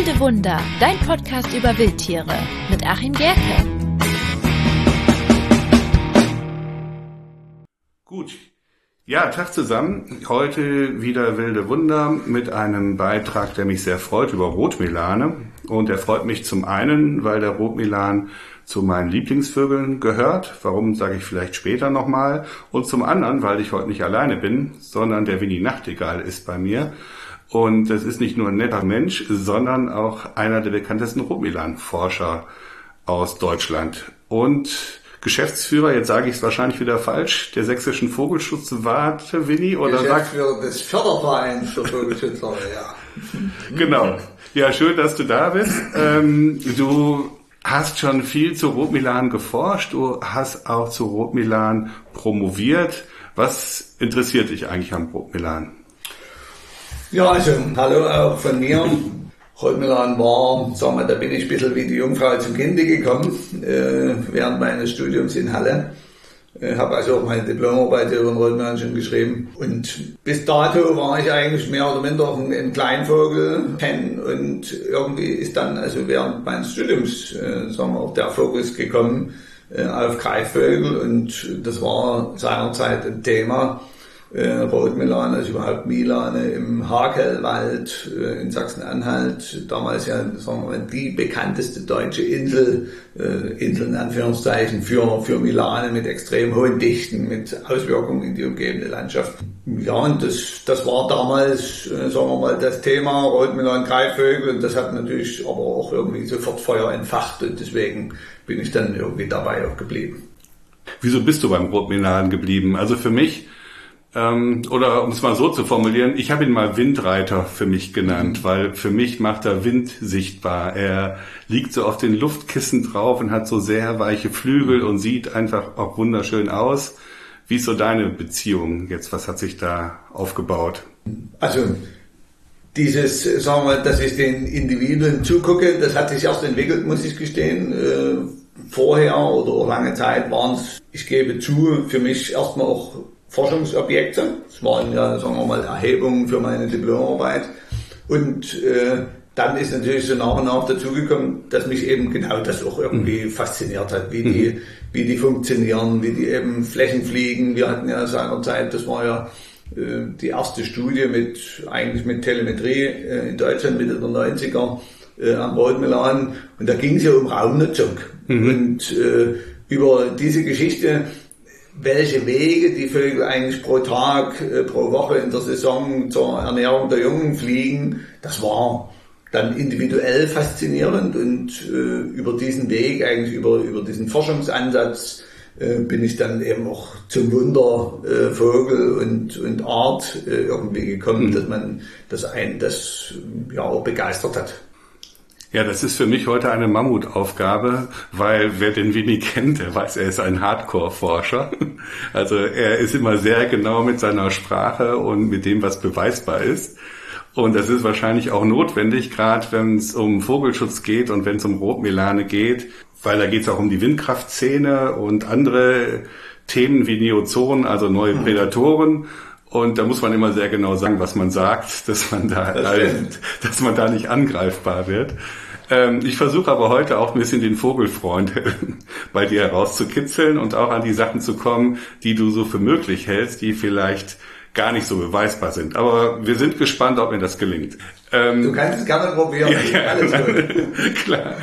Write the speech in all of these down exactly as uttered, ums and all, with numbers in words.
Wilde Wunder, dein Podcast über Wildtiere mit Achim Gerke. Gut. Ja, Tag zusammen. Heute wieder Wilde Wunder mit einem Beitrag, der mich sehr freut, über Rotmilane. Und er freut mich zum einen, weil der Rotmilan zu meinen Lieblingsvögeln gehört. Warum, sage ich vielleicht später nochmal. Und zum anderen, weil ich heute nicht alleine bin, sondern der Winnie Nachtigall ist bei mir. Und es ist nicht nur ein netter Mensch, sondern auch einer der bekanntesten Rotmilan-Forscher aus Deutschland. Und Geschäftsführer, jetzt sage ich es wahrscheinlich wieder falsch, der Sächsischen Vogelschutzwarte, Winnie, oder Geschäftsführer des Fördervereins für Vogelschützer, ja. Genau. Ja, schön, dass du da bist. Ähm, du hast schon viel zu Rotmilan geforscht, du hast auch zu Rotmilan promoviert. Was interessiert dich eigentlich am Rotmilan? Ja, also, hallo auch von mir. Rotmilan war, sagen wir, da bin ich ein bisschen wie die Jungfrau zum Kinde gekommen, äh, während meines Studiums in Halle. Ich habe also auch meine Diplomarbeit über den Rotmilan schon geschrieben. Und bis dato war ich eigentlich mehr oder minder ein, ein Kleinvogel-Fan. Und irgendwie ist dann also während meines Studiums, äh, sagen wir, auch der Fokus gekommen äh, auf Greifvögel. Und das war seinerzeit ein Thema. Äh, Rotmilane, also überhaupt Milane im Hakelwald äh, in Sachsen-Anhalt, damals ja, sagen wir mal, die bekannteste deutsche Insel, äh, Insel in Anführungszeichen, für, für Milane mit extrem hohen Dichten, mit Auswirkungen in die umgebende Landschaft. Ja, und das, das war damals, äh, sagen wir mal, das Thema Rotmilan, Greifvögel, und das hat natürlich aber auch irgendwie sofort Feuer entfacht, und deswegen bin ich dann irgendwie dabei auch geblieben. Wieso bist du beim Rotmilan geblieben? Also für mich, Ähm, oder um es mal so zu formulieren, ich habe ihn mal Windreiter für mich genannt, weil für mich macht er Wind sichtbar. Er liegt so auf den Luftkissen drauf und hat so sehr weiche Flügel und sieht einfach auch wunderschön aus. Wie ist so deine Beziehung jetzt? Was hat sich da aufgebaut? Also dieses, sagen wir, dass ich den Individuen zugucke, das hat sich erst entwickelt, muss ich gestehen. Äh, vorher oder auch lange Zeit waren es, ich gebe zu, für mich erstmal auch Forschungsobjekte. Das waren ja, sagen wir mal, Erhebungen für meine Diplomarbeit. Und äh, dann ist natürlich so nach und nach dazugekommen, dass mich eben genau das auch irgendwie fasziniert hat, wie die, wie die funktionieren, wie die eben Flächen fliegen. Wir hatten ja seinerzeit, das war ja äh, die erste Studie mit, eigentlich mit Telemetrie äh, in Deutschland Mitte der neunziger äh, am Rotmilan. Und da ging es ja um Raumnutzung. Mhm. Und äh, über diese Geschichte, welche Wege die Vögel eigentlich pro Tag, äh, pro Woche in der Saison zur Ernährung der Jungen fliegen, das war dann individuell faszinierend, und äh, über diesen Weg, eigentlich über, über diesen Forschungsansatz, äh, bin ich dann eben auch zum Wunder äh, Vogel und, und Art äh, irgendwie gekommen, mhm. dass man das ein, das ja auch begeistert hat. Ja, das ist für mich heute eine Mammutaufgabe, weil wer den Winnie kennt, der weiß, er ist ein Hardcore-Forscher. Also er ist immer sehr genau mit seiner Sprache und mit dem, was beweisbar ist. Und das ist wahrscheinlich auch notwendig, gerade wenn es um Vogelschutz geht und wenn es um Rotmilane geht, weil da geht es auch um die Windkraftszene und andere Themen wie Neozoen, also neue Prädatoren. Und da muss man immer sehr genau sagen, was man sagt, dass man da, halt, dass man da nicht angreifbar wird. Ähm, ich versuche aber heute auch ein bisschen den Vogelfreund bei dir herauszukitzeln und auch an die Sachen zu kommen, die du so für möglich hältst, die vielleicht gar nicht so beweisbar sind. Aber wir sind gespannt, ob mir das gelingt. Ähm, du kannst es gerne probieren. Ja, ja, alles gut. Klar.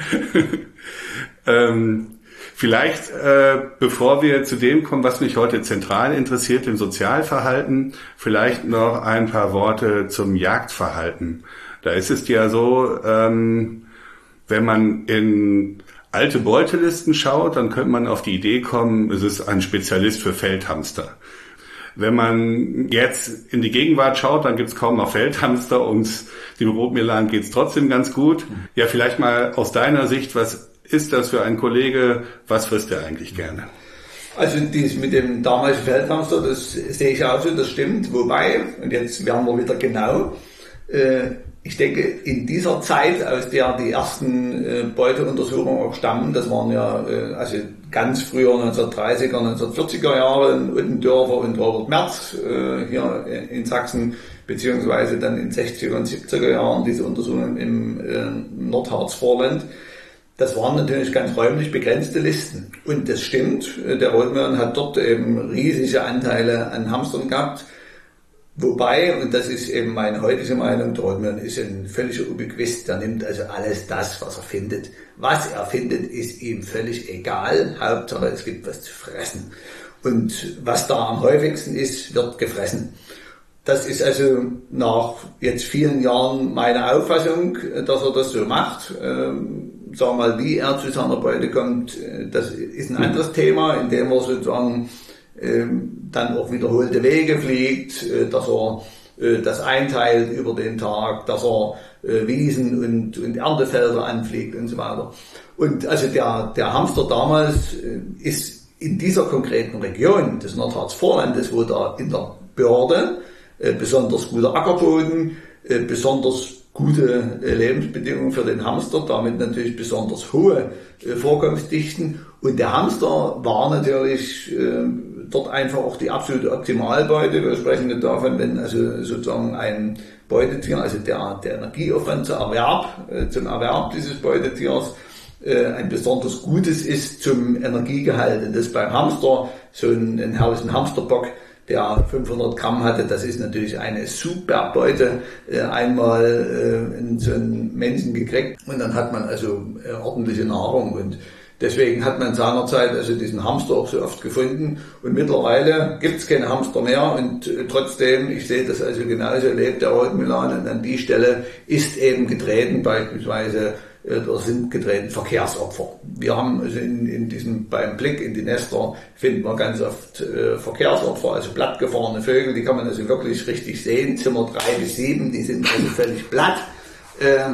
ähm, Vielleicht, äh, bevor wir zu dem kommen, was mich heute zentral interessiert, dem Sozialverhalten, vielleicht noch ein paar Worte zum Jagdverhalten. Da ist es ja so, ähm, wenn man in alte Beutelisten schaut, dann könnte man auf die Idee kommen, es ist ein Spezialist für Feldhamster. Wenn man jetzt in die Gegenwart schaut, dann gibt's kaum noch Feldhamster und dem Rotmilan geht's trotzdem ganz gut. Ja, vielleicht mal aus deiner Sicht, was ist das für ein Kollege, was frisst er eigentlich gerne? Also dies mit dem damaligen Feldhamster, das sehe ich auch so, das stimmt. Wobei, und jetzt werden wir wieder genau, Ich denke, in dieser Zeit, aus der die ersten Beuteuntersuchungen auch stammen, das waren ja also ganz früher neunzehnhundertdreißiger, neunzehnhundertvierziger Jahre in Uttendörfer und Robert Merz hier in Sachsen, beziehungsweise dann in sechziger und siebziger Jahren diese Untersuchungen im Nordharzvorland. Das waren natürlich ganz räumlich begrenzte Listen. Und das stimmt, der Rotmillan hat dort eben riesige Anteile an Hamstern gehabt. Wobei, und das ist eben meine heutige Meinung, der Rotmillan ist ein völliger Ubiquist, der nimmt also alles das, was er findet. Was er findet, ist ihm völlig egal. Hauptsache, es gibt was zu fressen. Und was da am häufigsten ist, wird gefressen. Das ist also nach jetzt vielen Jahren meine Auffassung, dass er das so macht. Ähm, sagen wir mal, wie er zu seiner Beute kommt, das ist ein anderes Thema, indem er sozusagen ähm, dann auch wiederholte Wege fliegt, äh, dass er äh, das einteilt über den Tag, dass er äh, Wiesen und, und Erntefelder anfliegt und so weiter. Und also der, der Hamster damals äh, ist in dieser konkreten Region des Nordharzvorlandes, wo da in der Börde äh, besonders guter Ackerboden, äh, besonders gute äh, Lebensbedingungen für den Hamster, damit natürlich besonders hohe äh, Vorkommensdichten. Und der Hamster war natürlich äh, dort einfach auch die absolute Optimalbeute. Wir sprechen nicht davon, wenn also sozusagen ein Beutetier, also der, der Energieaufwand zum Erwerb, äh, zum Erwerb dieses Beutetiers äh, ein besonders gutes ist zum Energiegehalt. Und das beim Hamster, so einen, einen herrlichen Hamsterbock, der fünfhundert Gramm hatte, das ist natürlich eine super Beute, äh, einmal äh, in so einen Menschen gekriegt und dann hat man also äh, ordentliche Nahrung und deswegen hat man seinerzeit also diesen Hamster auch so oft gefunden und mittlerweile gibt es keine Hamster mehr und äh, trotzdem, ich sehe das also genauso, lebt der Rotmillan und an die Stelle ist eben getreten, beispielsweise da sind getreten Verkehrsopfer. Wir haben also in, in diesem, beim Blick in die Nester finden wir ganz oft äh, Verkehrsopfer, also plattgefahrene Vögel, die kann man also wirklich richtig sehen, Zimmer drei bis sieben, die sind also völlig platt. Äh,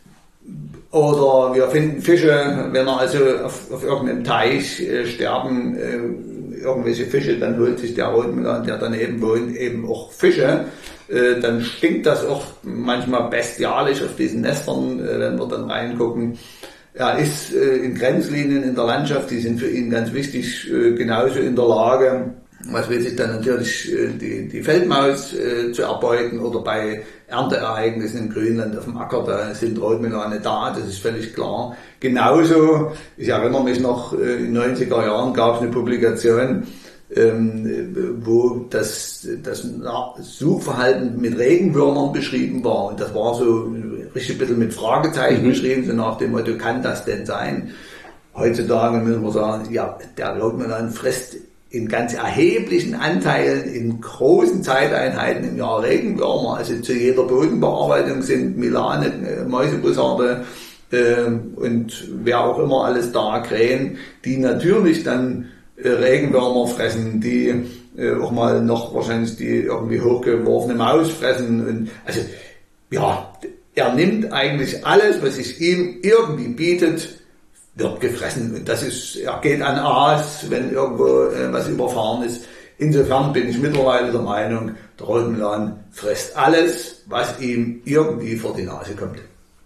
oder wir finden Fische, wenn er also auf, auf irgendeinem Teich äh, sterben, äh, irgendwelche Fische, dann holt sich der Rotmillan, der daneben wohnt, eben auch Fische. Äh, dann stinkt das auch manchmal bestialisch auf diesen Nestern, äh, wenn wir dann reingucken. Er ist äh, in Grenzlinien in der Landschaft, die sind für ihn ganz wichtig, äh, genauso in der Lage, was will sich dann natürlich äh, die, die Feldmaus äh, zu erbeuten oder bei Ernteereignissen in Grönland auf dem Acker, da sind Rotmillane da, das ist völlig klar. Genauso, ich erinnere mich noch, äh, in den neunziger Jahren gab es eine Publikation, Ähm, wo das, das Suchverhalten mit Regenwürmern beschrieben war. Und das war so richtig ein bisschen mit Fragezeichen mhm. beschrieben, so nach dem Motto, kann das denn sein? Heutzutage müssen wir sagen, ja, der Rotmillan frisst in ganz erheblichen Anteilen in großen Zeiteinheiten im Jahr Regenwürmer. Also zu jeder Bodenbearbeitung sind Milane, äh, Mäusebussarde äh, und wer auch immer alles da, Krähen, die natürlich dann Regenwürmer fressen, die äh, auch mal noch wahrscheinlich die irgendwie hochgeworfene Maus fressen. Und also ja, er nimmt eigentlich alles, was sich ihm irgendwie bietet, wird gefressen. Und das ist, er geht an Aas, wenn irgendwo äh, was überfahren ist. Insofern bin ich mittlerweile der Meinung, der Rotmillan frisst alles, was ihm irgendwie vor die Nase kommt.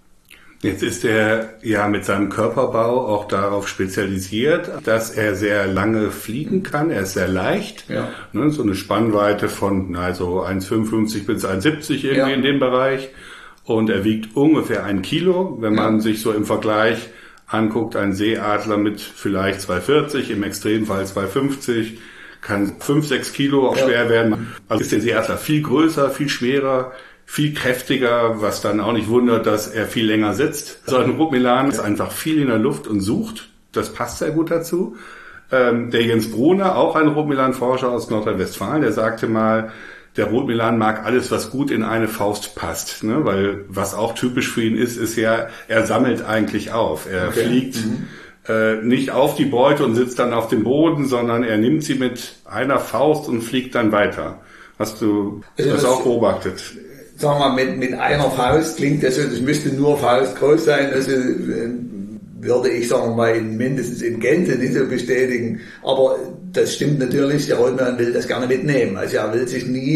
Jetzt ist er ja mit seinem Körperbau auch darauf spezialisiert, dass er sehr lange fliegen kann. Er ist sehr leicht. Ja. Ne, so eine Spannweite von also eins Komma fünfundfünfzig bis eins Komma siebzig irgendwie ja. in dem Bereich. Und er wiegt ungefähr ein Kilo. Wenn man ja. sich so im Vergleich anguckt, ein Seeadler mit vielleicht zwei Komma vierzig, im Extremfall zwei Komma fünfzig, kann fünf, sechs Kilo auch ja. schwer werden. Also ist der Seeadler viel größer, viel schwerer, viel kräftiger, was dann auch nicht wundert, dass er viel länger sitzt. So ein Rotmillan ist einfach viel in der Luft und sucht. Das passt sehr gut dazu. Ähm, der Jens Brunner, auch ein Rotmillan-Forscher aus Nordrhein-Westfalen, der sagte mal, der Rotmillan mag alles, was gut in eine Faust passt. Ne? Weil was auch typisch für ihn ist, ist ja, er sammelt eigentlich auf. Er okay. fliegt mhm. äh, nicht auf die Beute und sitzt dann auf dem Boden, sondern er nimmt sie mit einer Faust und fliegt dann weiter. Hast du also das, das auch beobachtet? Sagen wir mal, mit, mit einer Faust klingt das so, das müsste nur Faust groß sein, also äh, würde ich sagen mal in, mindestens in Gänze nicht so bestätigen, aber das stimmt natürlich, der Rotmillan will das gerne mitnehmen, also er will sich nie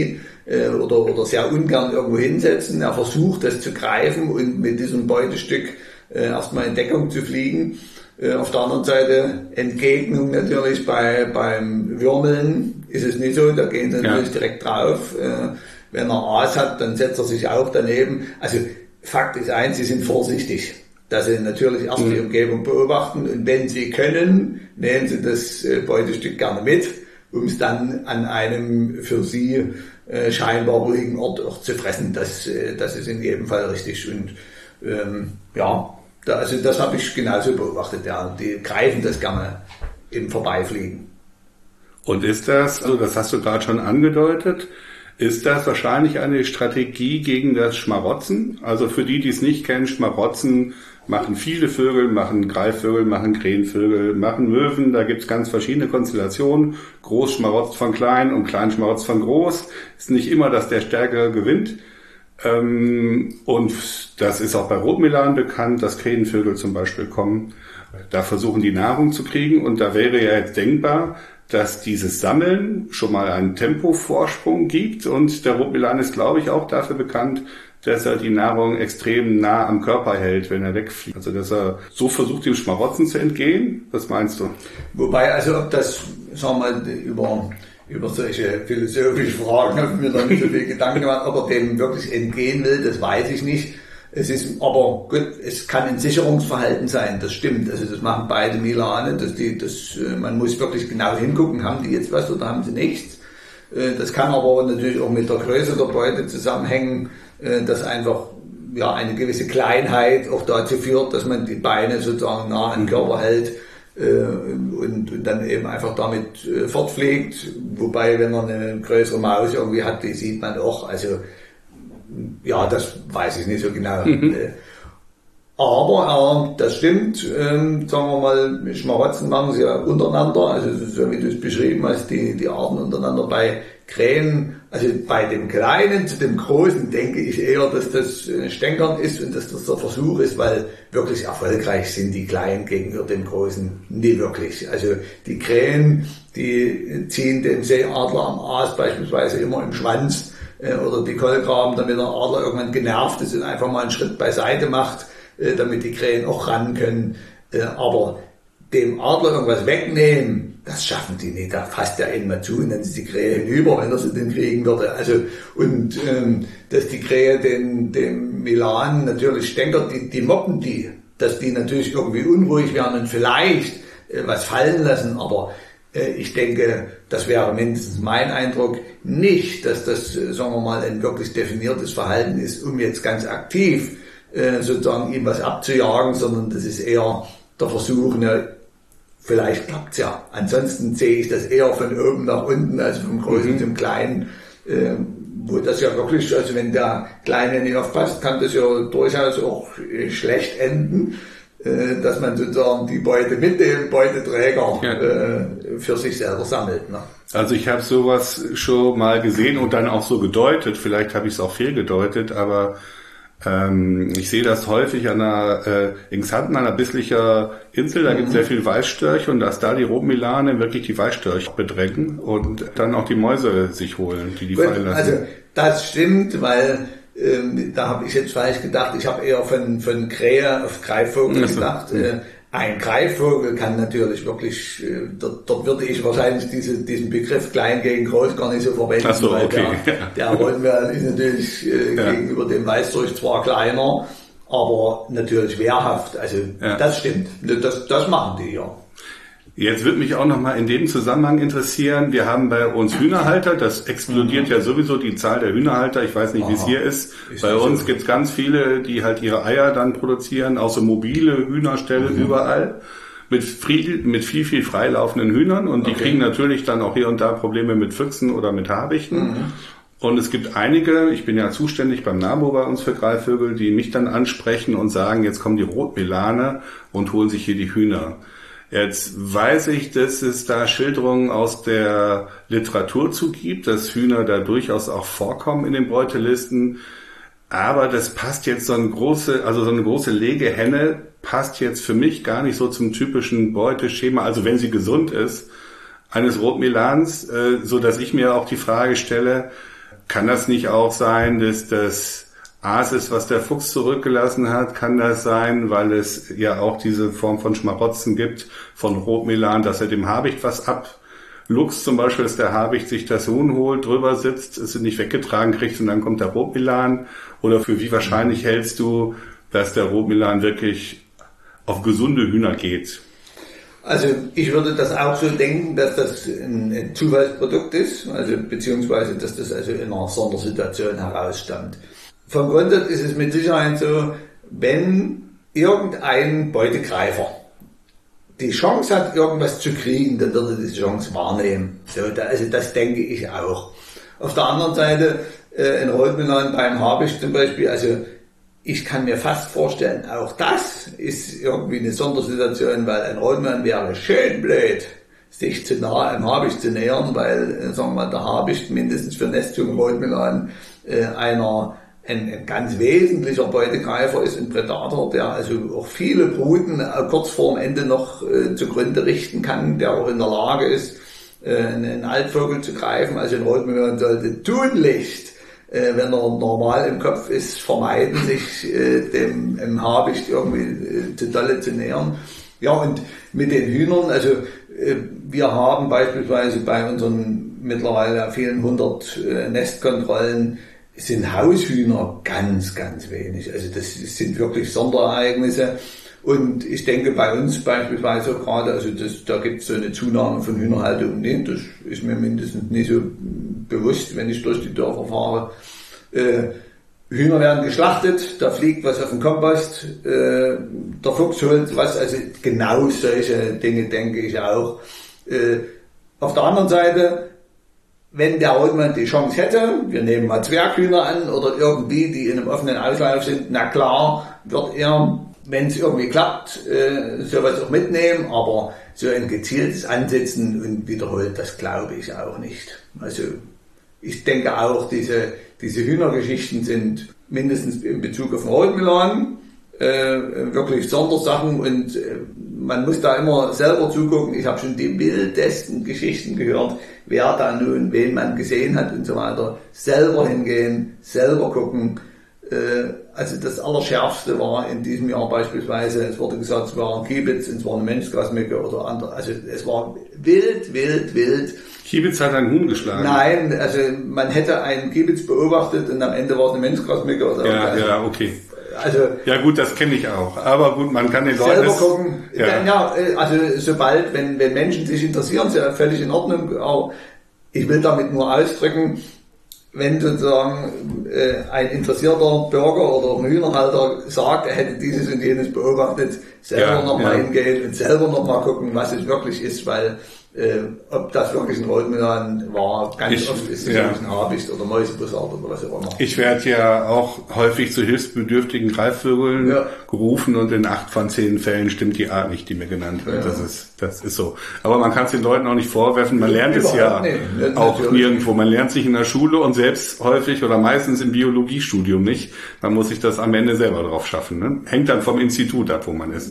äh, oder, oder sehr ungern irgendwo hinsetzen. Er versucht, das zu greifen und mit diesem Beutestück äh, erstmal in Deckung zu fliegen. Äh, auf der anderen Seite Entgegnung natürlich bei beim Würmeln ist es nicht so, da gehen sie natürlich ja. direkt drauf. Äh, wenn er Aas hat, dann setzt er sich auch daneben. Also Fakt ist eins, sie sind vorsichtig, dass sie natürlich erst die Umgebung beobachten und wenn sie können, nehmen sie das Beutestück gerne mit, um es dann an einem für sie äh, scheinbar ruhigen Ort auch zu fressen. Das, äh, das ist in jedem Fall richtig. Und ähm, ja, da, also das habe ich genauso beobachtet. Ja. Die greifen das gerne im Vorbeifliegen. Und ist das, also das hast du gerade schon angedeutet, ist das wahrscheinlich eine Strategie gegen das Schmarotzen? Also für die, die es nicht kennen, Schmarotzen machen viele Vögel, machen Greifvögel, machen Krähenvögel, machen Möwen. Da gibt's ganz verschiedene Konstellationen. Groß schmarotzt von klein und klein schmarotzt von groß. Ist nicht immer, dass der Stärkere gewinnt. Und das ist auch bei Rotmilan bekannt, dass Krähenvögel zum Beispiel kommen. Da versuchen die Nahrung zu kriegen und da wäre ja jetzt denkbar, dass dieses Sammeln schon mal einen Tempovorsprung gibt und der Rotmilan ist, glaube ich, auch dafür bekannt, dass er die Nahrung extrem nah am Körper hält, wenn er wegfliegt. Also dass er so versucht, dem Schmarotzen zu entgehen. Was meinst du? Wobei, also ob das, sagen wir mal, über, über solche philosophischen Fragen habe ich mir da nicht so viel Gedanken gemacht, ob er dem wirklich entgehen will, das weiß ich nicht. Es ist, aber gut, es kann ein Sicherungsverhalten sein, das stimmt. Also das machen beide Milane, dass die, das, man muss wirklich genau hingucken, haben die jetzt was oder haben sie nichts. Das kann aber natürlich auch mit der Größe der Beute zusammenhängen, dass einfach ja eine gewisse Kleinheit auch dazu führt, dass man die Beine sozusagen nah an den Körper hält und, und dann eben einfach damit fortfliegt. Wobei, wenn man eine größere Maus irgendwie hat, die sieht man auch. Also ja, das weiß ich nicht so genau. Mhm. Aber äh, das stimmt, ähm, sagen wir mal, Schmarotzen machen sie ja untereinander, also so wie du es beschrieben hast, die, die Arten untereinander bei Krähen. Also bei dem Kleinen zu dem Großen denke ich eher, dass das Stänkern ist und dass das der Versuch ist, weil wirklich erfolgreich sind die Kleinen gegenüber dem Großen nie wirklich. Also die Krähen, die ziehen den Seeadler am Aas beispielsweise immer im Schwanz äh, oder die Kolkraben, damit der Adler irgendwann genervt ist und einfach mal einen Schritt beiseite macht, äh, damit die Krähen auch ran können. Äh, aber dem Adler irgendwas wegnehmen, das schaffen die nicht. Da fasst der einen mal zu und dann ist die Krähe hinüber, wenn er sie denn kriegen würde. Also, und ähm, dass die Krähe den, dem Milan natürlich stänkert, die, die mobben die, dass die natürlich irgendwie unruhig werden und vielleicht äh, was fallen lassen, aber äh, ich denke, das wäre mindestens mein Eindruck, nicht, dass das, äh, sagen wir mal, ein wirklich definiertes Verhalten ist, um jetzt ganz aktiv äh, sozusagen ihm was abzujagen, sondern das ist eher der Versuch, eine vielleicht klappt's ja. Ansonsten sehe ich das eher von oben nach unten, also vom Großen mhm. zum Kleinen, äh, wo das ja wirklich, also wenn der Kleine nicht aufpasst, kann das ja durchaus auch äh, schlecht enden, äh, dass man sozusagen die Beute mit dem Beuteträger ja. äh, für sich selber sammelt. Ne? Also ich habe sowas schon mal gesehen und dann auch so gedeutet, vielleicht habe ich es auch fehlgedeutet, aber Ähm, ich sehe das häufig an einer, äh, in Xanten, an einer Bisslicher Insel, da mhm. gibt es sehr viel Weißstörche und dass da die Rotmilane wirklich die Weißstörche bedrängen und dann auch die Mäuse sich holen, die die Gut, fallen lassen. Also das stimmt, weil ähm, da habe ich jetzt falsch gedacht, ich habe eher von, von Krähe auf Greifvogel also, gedacht. Ja. Äh, Ein Greifvogel kann natürlich wirklich, äh, dort, dort würde ich wahrscheinlich diese, diesen Begriff klein gegen groß gar nicht so verwenden, Ach so, weil okay. der, der Rotmilan ist natürlich äh, ja. gegenüber dem Weißdurch zwar kleiner, aber natürlich wehrhaft. Also ja. das stimmt, das, das machen die ja. Jetzt würde mich auch nochmal in dem Zusammenhang interessieren, wir haben bei uns Hühnerhalter, das explodiert mhm. ja sowieso die Zahl der Hühnerhalter, ich weiß nicht, wie es hier ist. ist bei uns so. Gibt es ganz viele, die halt ihre Eier dann produzieren, auch so mobile Hühnerställe mhm. überall, mit viel, mit viel, viel freilaufenden Hühnern und die okay. kriegen natürlich dann auch hier und da Probleme mit Füchsen oder mit Habichten. Mhm. Und es gibt einige, ich bin ja zuständig beim NABU bei uns für Greifvögel, die mich dann ansprechen und sagen, jetzt kommen die Rotmilane und holen sich hier die Hühner. Jetzt weiß ich, dass es da Schilderungen aus der Literatur zu gibt, dass Hühner da durchaus auch vorkommen in den Beutelisten. Aber das passt jetzt so eine große, also so eine große Legehenne passt jetzt für mich gar nicht so zum typischen Beuteschema. Also wenn sie gesund ist, eines Rotmilans, äh, so dass ich mir auch die Frage stelle, kann das nicht auch sein, dass das Aas ist, was der Fuchs zurückgelassen hat? Kann das sein, weil es ja auch diese Form von Schmarotzen gibt, von Rotmilan, dass er dem Habicht was abluchst, zum Beispiel, dass der Habicht sich das Huhn holt, drüber sitzt, es nicht weggetragen kriegt und dann kommt der Rotmilan? Oder für wie wahrscheinlich hältst du, dass der Rotmilan wirklich auf gesunde Hühner geht? Also ich würde das auch so denken, dass das ein Zufallsprodukt ist, also beziehungsweise dass das also in einer Sondersituation herausstammt. Vom Grund her ist es mit Sicherheit so, wenn irgendein Beutegreifer die Chance hat, irgendwas zu kriegen, dann wird er diese Chance wahrnehmen. So, da, also das denke ich auch. Auf der anderen Seite, äh, in Rotmilan beim Habicht zum Beispiel, also ich kann mir fast vorstellen, auch das ist irgendwie eine Sondersituation, weil ein Rotmilan wäre schön blöd, sich zu nah am Habicht zu nähern, weil, äh, sagen wir mal, der Habicht mindestens für Nestjungen Rotmilan äh, einer ein, ein ganz wesentlicher Beutegreifer ist, ein Predator, der also auch viele Bruten äh, kurz vorm Ende noch äh, zugrunde richten kann, der auch in der Lage ist, äh, einen Altvogel zu greifen. Also ein Rotmilan sollte tunlichst, äh, wenn er normal im Kopf ist, vermeiden, sich äh, dem im Habicht irgendwie äh, zu dolle zu nähern. Ja, und mit den Hühnern, also äh, wir haben beispielsweise bei unseren mittlerweile vielen hundert äh, Nestkontrollen sind Haushühner ganz, ganz wenig. Also das sind wirklich Sonderereignisse. Und ich denke bei uns beispielsweise auch gerade, also das, da gibt es so eine Zunahme von Hühnerhaltung nicht. Das ist mir mindestens nicht so bewusst, wenn ich durch die Dörfer fahre. Äh, Hühner werden geschlachtet, da fliegt was auf den Kompost, äh, der Fuchs holt was, also genau solche Dinge denke ich auch. Äh, auf der anderen Seite, wenn der Rotmilan die Chance hätte, wir nehmen mal Zwerghühner an oder irgendwie, die in einem offenen Auslauf sind, na klar, wird er, wenn es irgendwie klappt, äh, sowas auch mitnehmen, aber so ein gezieltes Ansetzen und wiederholt, das glaube ich auch nicht. Also ich denke auch, diese, diese Hühnergeschichten sind mindestens in Bezug auf den Rotmilan äh, wirklich Sondersachen und äh, man muss da immer selber zugucken. Ich habe schon die wildesten Geschichten gehört, wer da nun, wen man gesehen hat und so weiter. Selber hingehen, selber gucken. Äh, also das Allerschärfste war in diesem Jahr beispielsweise, es wurde gesagt, es war ein Kiebitz, es war eine Menschgrasmücke oder andere. Also es war wild, wild, wild. Kiebitz hat einen Huhn geschlagen? Nein, also man hätte einen Kiebitz beobachtet und am Ende war es eine Menschgrasmücke oder ja, also, ja, okay. Also, ja gut, das kenne ich auch. Aber gut, man kann den Leuten... Selber gucken. Ja. ja, also sobald, wenn, wenn Menschen sich interessieren, ist ja völlig in Ordnung. Aber ich will damit nur ausdrücken, wenn sozusagen äh, ein interessierter Bürger oder ein Hühnerhalter sagt, er hätte dieses und jenes beobachtet, selber ja, nochmal ja. hingehen und selber nochmal gucken, was es wirklich ist, weil äh, ob das wirklich ein Rotmilan war, ganz ich, oft ist es ja. ein Habicht oder Mäusebussard oder was auch immer. Ich werde ja auch häufig zu hilfsbedürftigen Greifvögeln ja. gerufen und in acht von zehn Fällen stimmt die Art nicht, die mir genannt wird. Ja. Das ist, das ist so. Aber man kann es den Leuten auch nicht vorwerfen. Man lernt es ja nee, auch natürlich. nirgendwo. Man lernt sich in der Schule und selbst häufig oder meistens im Biologiestudium nicht. Man muss sich das am Ende selber drauf schaffen. Ne? Hängt dann vom Institut ab, wo man ist.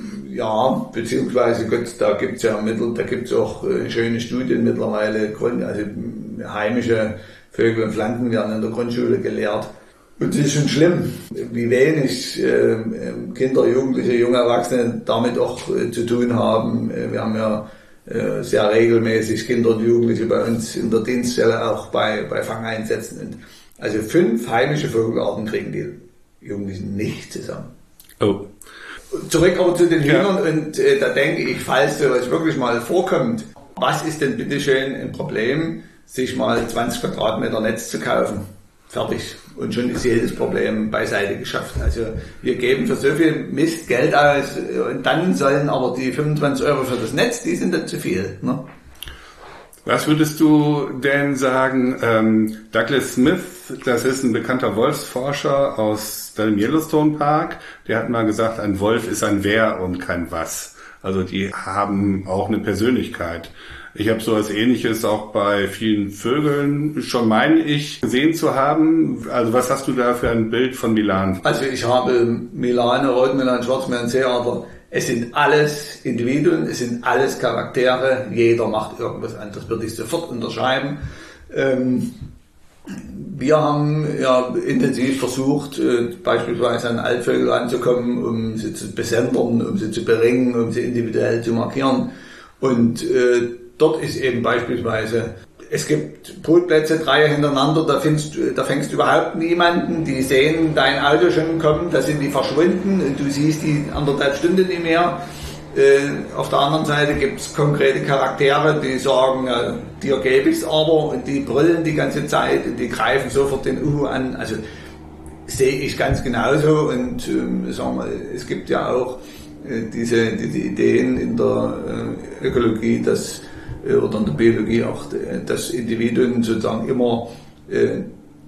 Ja, beziehungsweise Gott, da gibt's ja mittel, da gibt's auch äh, schöne Studien mittlerweile, Grund, also heimische Vögel und Pflanzen werden in der Grundschule gelehrt. Und es ist schon schlimm, wie wenig äh, Kinder, Jugendliche, junge Erwachsene damit auch äh, zu tun haben. Äh, wir haben ja äh, sehr regelmäßig Kinder und Jugendliche bei uns in der Dienststelle, auch bei, bei Fangeinsätzen. Und also fünf heimische Vogelarten kriegen die Jugendlichen nicht zusammen. Oh. Zurück aber zu den Hühnern ja. und äh, da denke ich, falls sowas wirklich mal vorkommt, was ist denn bitteschön ein Problem, sich mal zwanzig Quadratmeter Netz zu kaufen? Fertig. Und schon ist jedes Problem beiseite geschafft. Also wir geben für so viel Mist Geld aus und dann sollen aber die fünfundzwanzig Euro für das Netz, die sind dann zu viel. Ne? Was würdest du denn sagen, ähm, Douglas Smith, das ist ein bekannter Wolfsforscher aus dem Yellowstone Park, der hat mal gesagt, ein Wolf ist ein Wer und kein Was. Also die haben auch eine Persönlichkeit. Ich habe so etwas Ähnliches auch bei vielen Vögeln schon, meine ich, gesehen zu haben. Also was hast du da für ein Bild von Milan? Also ich habe Milane, Rotmilan, Schwarzmilan, Seeadler. Es sind alles Individuen, es sind alles Charaktere. Jeder macht irgendwas anderes, würde ich sofort unterschreiben. Ähm, Wir haben ja intensiv versucht, äh, beispielsweise an Altvögel ranzukommen, um sie zu besendern, um sie zu beringen, um sie individuell zu markieren. Und äh, dort ist eben beispielsweise, es gibt Brutplätze, drei hintereinander, da, findest, da fängst du überhaupt niemanden, die sehen dein Auto schon kommen, da sind die verschwunden und du siehst die anderthalb Stunden nicht mehr. Äh, auf der anderen Seite gibt es konkrete Charaktere, die sagen, äh, dir gebe ich's aber, und die brüllen die ganze Zeit und die greifen sofort den Uhu an. Also sehe ich ganz genauso, und äh, sagen wir, es gibt ja auch äh, diese, diese Ideen in der äh, Ökologie, dass, äh, oder in der Biologie auch, äh, dass Individuen sozusagen immer äh,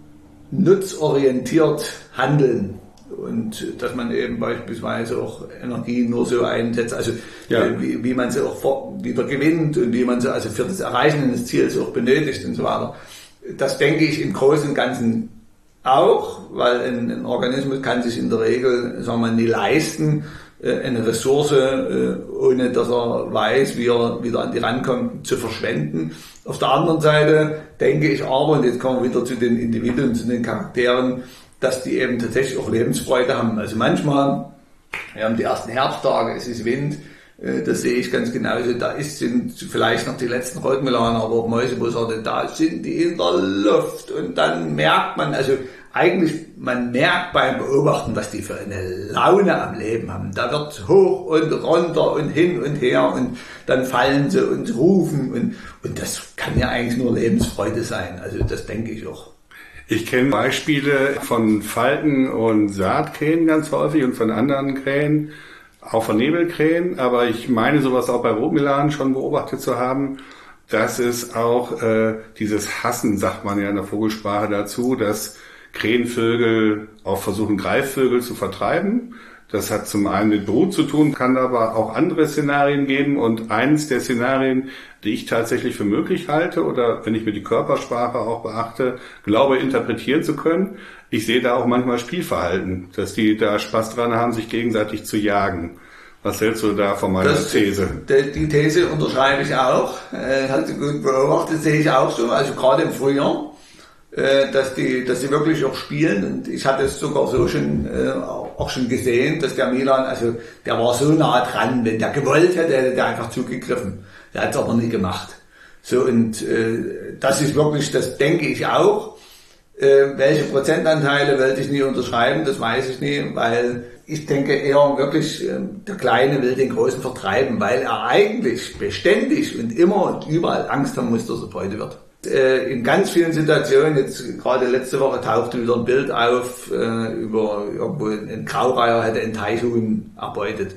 nutzorientiert handeln. Und dass man eben beispielsweise auch Energie nur so einsetzt, also ja. äh, wie, wie man sie auch vor, wieder gewinnt und wie man sie also für das Erreichen eines Ziels auch benötigt und so weiter. Das denke ich im Großen und Ganzen auch, weil ein, ein Organismus kann sich in der Regel, sagen wir mal, nie leisten, äh, eine Ressource, äh, ohne dass er weiß, wie er wieder an die rankommt, zu verschwenden. Auf der anderen Seite denke ich aber, und jetzt kommen wir wieder zu den Individuen, zu den Charakteren, dass die eben tatsächlich auch Lebensfreude haben. Also manchmal, wir haben die ersten Herbsttage, es ist Wind, das sehe ich ganz genauso, da ist, sind vielleicht noch die letzten Rotmelaner, aber auch Mäusebussarde, da sind die in der Luft, und dann merkt man, also eigentlich, man merkt beim Beobachten, was die für eine Laune am Leben haben. Da wird hoch und runter und hin und her, und dann fallen sie und rufen, und, und das kann ja eigentlich nur Lebensfreude sein. Also das denke ich auch. Ich kenne Beispiele von Falken- und Saatkrähen ganz häufig und von anderen Krähen, auch von Nebelkrähen, aber ich meine sowas auch bei Rotmilan schon beobachtet zu haben, dass es auch äh, dieses Hassen, sagt man ja in der Vogelsprache dazu, dass Krähenvögel auch versuchen, Greifvögel zu vertreiben. Das hat zum einen mit Brut zu tun, kann aber auch andere Szenarien geben, und eines der Szenarien, die ich tatsächlich für möglich halte, oder wenn ich mir die Körpersprache auch beachte, glaube interpretieren zu können, ich sehe da auch manchmal Spielverhalten, dass die da Spaß dran haben, sich gegenseitig zu jagen. Was hältst du da von meiner das, These? Die These unterschreibe ich auch, äh, hast du gut beobachtet, sehe ich auch so, also gerade im Frühjahr, äh, dass die, dass sie wirklich auch spielen, und ich hatte es sogar so schon, äh, auch schon gesehen, dass der Milan, also der war so nah dran, wenn der gewollt hätte, hätte der einfach zugegriffen. Der hat es aber nicht gemacht. So, und äh, das ist wirklich, das denke ich auch. Äh, welche Prozentanteile wollte ich nie unterschreiben, das weiß ich nie, weil ich denke eher wirklich, äh, der Kleine will den Großen vertreiben, weil er eigentlich beständig und immer und überall Angst haben muss, dass er Beute wird. Äh, in ganz vielen Situationen, jetzt gerade letzte Woche tauchte wieder ein Bild auf, äh, über irgendwo ein Graureiher hätte einen Teichhuhn erbeutet.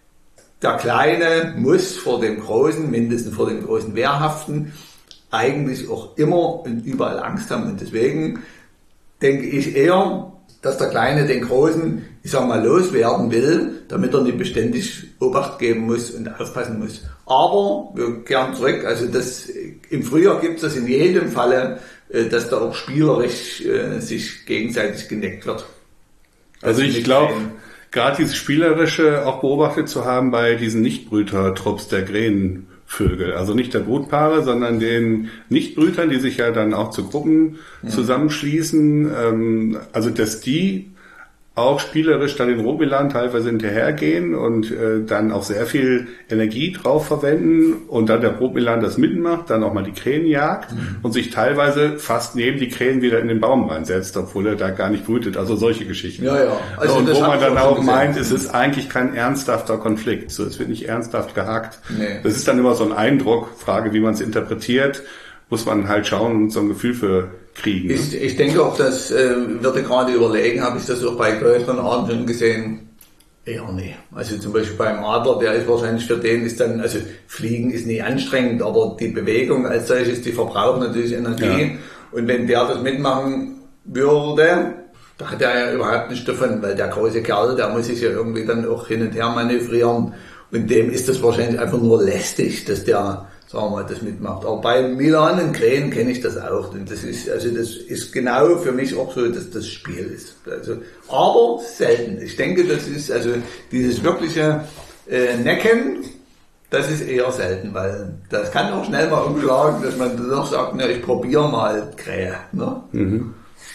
Der Kleine muss vor dem Großen, mindestens vor dem großen Wehrhaften, eigentlich auch immer und überall Angst haben. Und deswegen denke ich eher, dass der Kleine den Großen, ich sag mal, loswerden will, damit er nicht beständig Obacht geben muss und aufpassen muss. Aber wir kehren zurück, also das, im Frühjahr gibt es das in jedem Falle, dass da auch spielerisch äh, sich gegenseitig geneckt wird. Also, also ich glaube, gerade dieses Spielerische auch beobachtet zu haben bei diesen Nichtbrütertrupps der Krähenvögel. Also nicht der Brutpaare, sondern den Nichtbrütern, die sich ja dann auch zu Gruppen ja. zusammenschließen. Ähm, also dass die auch spielerisch dann den Rotmilan teilweise hinterhergehen und äh, dann auch sehr viel Energie drauf verwenden und dann der Rotmilan das mitmacht, dann auch mal die Krähen jagt mhm. und sich teilweise fast neben die Krähen wieder in den Baum reinsetzt, obwohl er da gar nicht brütet. Also solche Geschichten. Ja, ja. Also und wo man dann auch meint, es ist eigentlich kein ernsthafter Konflikt. So, es wird nicht ernsthaft gehackt. Nee. Das ist dann immer so ein Eindruck, Frage, wie man es interpretiert, muss man halt schauen und so ein Gefühl für kriegen. Ich, ich denke auch, das äh, würde gerade überlegen, habe ich das auch bei größeren Arten schon gesehen, eher nee. Also zum Beispiel beim Adler, der ist wahrscheinlich für den, ist dann, also Fliegen ist nie anstrengend, aber die Bewegung als solches, die verbraucht natürlich Energie. Ja. Und wenn der das mitmachen würde, da hat er ja überhaupt nichts davon, weil der große Kerl, der muss sich ja irgendwie dann auch hin und her manövrieren und dem ist das wahrscheinlich einfach nur lästig, dass der, sagen wir mal, das mitmacht. Aber bei Milan und Krähen kenne ich das auch. Und das ist, also das ist genau für mich auch so, dass das Spiel ist. Also, aber selten. Ich denke, das ist also dieses wirkliche äh, Necken Das ist eher selten, weil das kann auch schnell mal umschlagen, dass man doch sagt, ne, ich probiere mal Krähe. Ne? Mhm.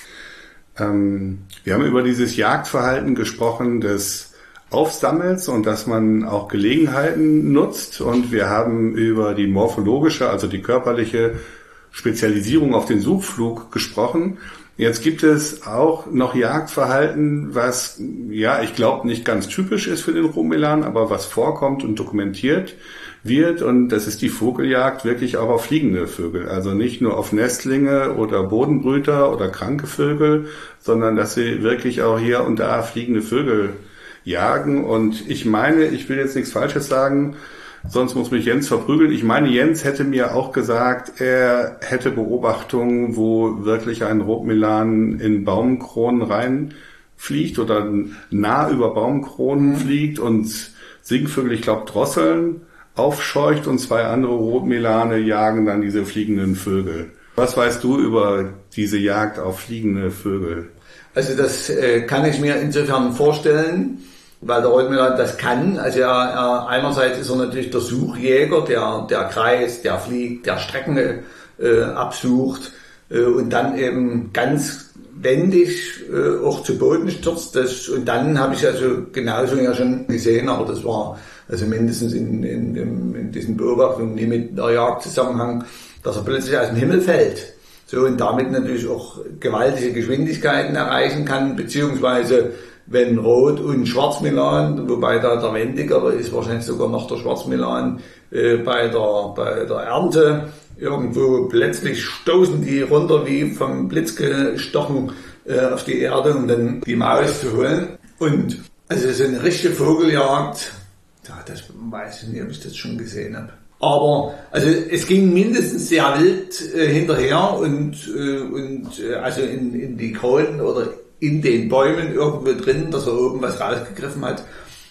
Ähm, wir haben über dieses Jagdverhalten gesprochen des Aufsammels und dass man auch Gelegenheiten nutzt. Und wir haben über die morphologische, also die körperliche Spezialisierung auf den Suchflug gesprochen. Jetzt gibt es auch noch Jagdverhalten, was, ja, ich glaube, nicht ganz typisch ist für den Rotmilan, aber was vorkommt und dokumentiert wird. Und das ist die Vogeljagd wirklich auch auf fliegende Vögel. Also nicht nur auf Nestlinge oder Bodenbrüter oder kranke Vögel, sondern dass sie wirklich auch hier und da fliegende Vögel jagen. Und ich meine, ich will jetzt nichts Falsches sagen, sonst muss mich Jens verprügeln. Ich meine, Jens hätte mir auch gesagt, er hätte Beobachtungen, wo wirklich ein Rotmilan in Baumkronen reinfliegt oder nah über Baumkronen fliegt und Singvögel, ich glaube Drosseln, aufscheucht und zwei andere Rotmilane jagen dann diese fliegenden Vögel. Was weißt du über diese Jagd auf fliegende Vögel? Also das äh, kann ich mir insofern vorstellen, weil der Rotmilan das kann. Also er, er, einerseits ist er natürlich der Suchjäger, der, der kreist, der fliegt, der Strecken äh, absucht äh, und dann eben ganz wendig äh, auch zu Boden stürzt. Das, und dann habe ich also genauso ja schon gesehen, aber das war also mindestens in, in, in, in diesen Beobachtungen nie mit der Jagdzusammenhang, dass er plötzlich aus dem Himmel fällt. So, und damit natürlich auch gewaltige Geschwindigkeiten erreichen kann, beziehungsweise wenn Rot- und Schwarzmilan, wobei da der wendigere ist, wahrscheinlich sogar noch der Schwarzmilan, äh, bei der, bei der Ernte irgendwo plötzlich stoßen die runter wie vom Blitz gestochen äh, auf die Erde, um dann die Maus zu holen. Und also so eine richtige Vogeljagd, ja, das weiß ich nicht, ob ich das schon gesehen habe. Aber also es ging mindestens sehr wild äh, hinterher und, äh, und äh, also in, in die Kronen oder in den Bäumen irgendwo drin, dass er oben was rausgegriffen hat.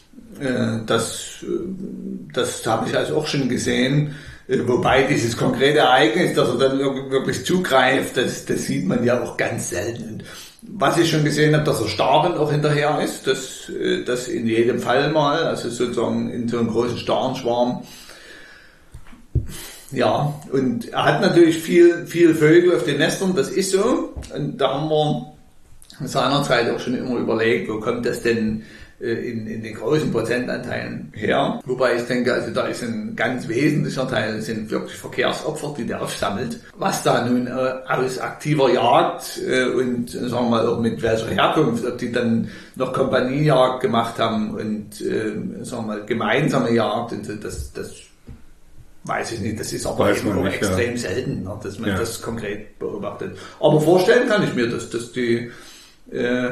Äh, das äh, das habe ich also auch schon gesehen. Äh, wobei dieses konkrete Ereignis, dass er dann wirklich zugreift, das, das sieht man ja auch ganz selten. Und was ich schon gesehen habe, dass er starrend auch hinterher ist, das, äh, das in jedem Fall mal, also sozusagen in so einem großen Starrenschwarm. Ja, und er hat natürlich viel, viel Vögel auf den Nestern, das ist so. Und da haben wir seinerzeit auch schon immer überlegt, wo kommt das denn äh, in, in den großen Prozentanteilen her. Wobei ich denke, also da ist ein ganz wesentlicher Teil, sind wirklich Verkehrsopfer, die der aufsammelt. Was da nun äh, aus aktiver Jagd äh, und sagen wir mal auch mit welcher Herkunft, ob die dann noch Kompaniejagd gemacht haben und äh, sagen wir mal gemeinsame Jagd und so, das, das weiß ich nicht, das ist aber eben auch nicht, extrem ja. selten, ne, dass man ja. das konkret beobachtet. Aber vorstellen kann ich mir, dass, dass die, äh,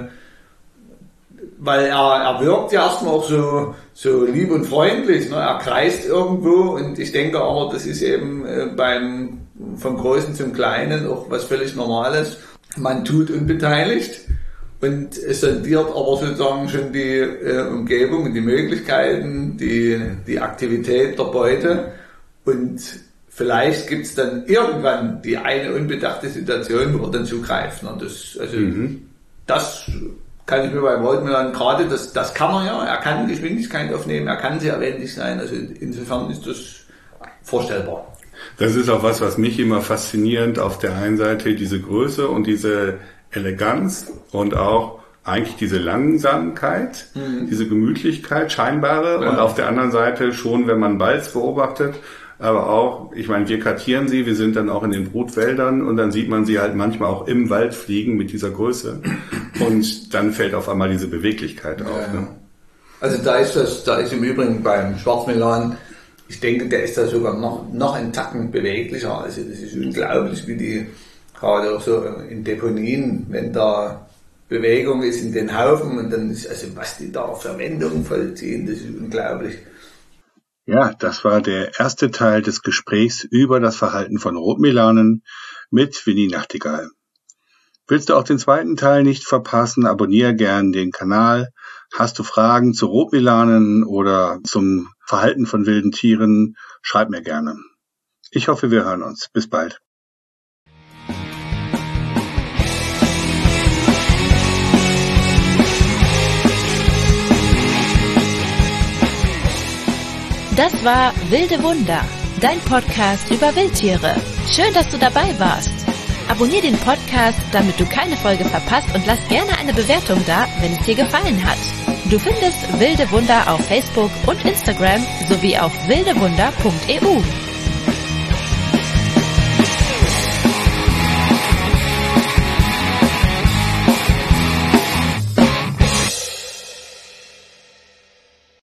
weil er, er wirkt ja erstmal auch so, so lieb und freundlich, ne, er kreist irgendwo und ich denke aber, das ist eben äh, beim, vom Großen zum Kleinen auch was völlig Normales. Man tut unbeteiligt und sondiert aber sozusagen schon die äh, Umgebung und die Möglichkeiten, die, die Aktivität der Beute. Und vielleicht gibt es dann irgendwann die eine unbedachte Situation, wo er dann zugreift. Und das, also, mhm. das kann ich mir beim Rotmilan gerade, das, das kann er ja, er kann Geschwindigkeit aufnehmen, er kann sehr wendig sein. Also insofern ist das vorstellbar. Das ist auch was, was mich immer faszinierend auf der einen Seite diese Größe und diese Eleganz und auch eigentlich diese Langsamkeit, mhm. diese Gemütlichkeit, scheinbare ja. und auf der anderen Seite schon, wenn man Balz beobachtet, aber auch, ich meine, wir kartieren sie, wir sind dann auch in den Brutwäldern und dann sieht man sie halt manchmal auch im Wald fliegen mit dieser Größe und dann fällt auf einmal diese Beweglichkeit auf. Ja. Ne? Also da ist das, da ist im Übrigen beim Schwarzmilan, ich denke, der ist da sogar noch, noch einen Tacken beweglicher, also das ist unglaublich, wie die gerade auch so in Deponien, wenn da Bewegung ist in den Haufen und dann ist, also was die da für Wendungen vollziehen, das ist unglaublich. Ja, das war der erste Teil des Gesprächs über das Verhalten von Rotmilanen mit Winnie Nachtigall. Willst du auch den zweiten Teil nicht verpassen, abonniere gern den Kanal. Hast du Fragen zu Rotmilanen oder zum Verhalten von wilden Tieren, schreib mir gerne. Ich hoffe, wir hören uns. Bis bald. Das war Wilde Wunder, dein Podcast über Wildtiere. Schön, dass du dabei warst. Abonnier den Podcast, damit du keine Folge verpasst und lass gerne eine Bewertung da, wenn es dir gefallen hat. Du findest Wilde Wunder auf Facebook und Instagram sowie auf wildewunder punkt e u.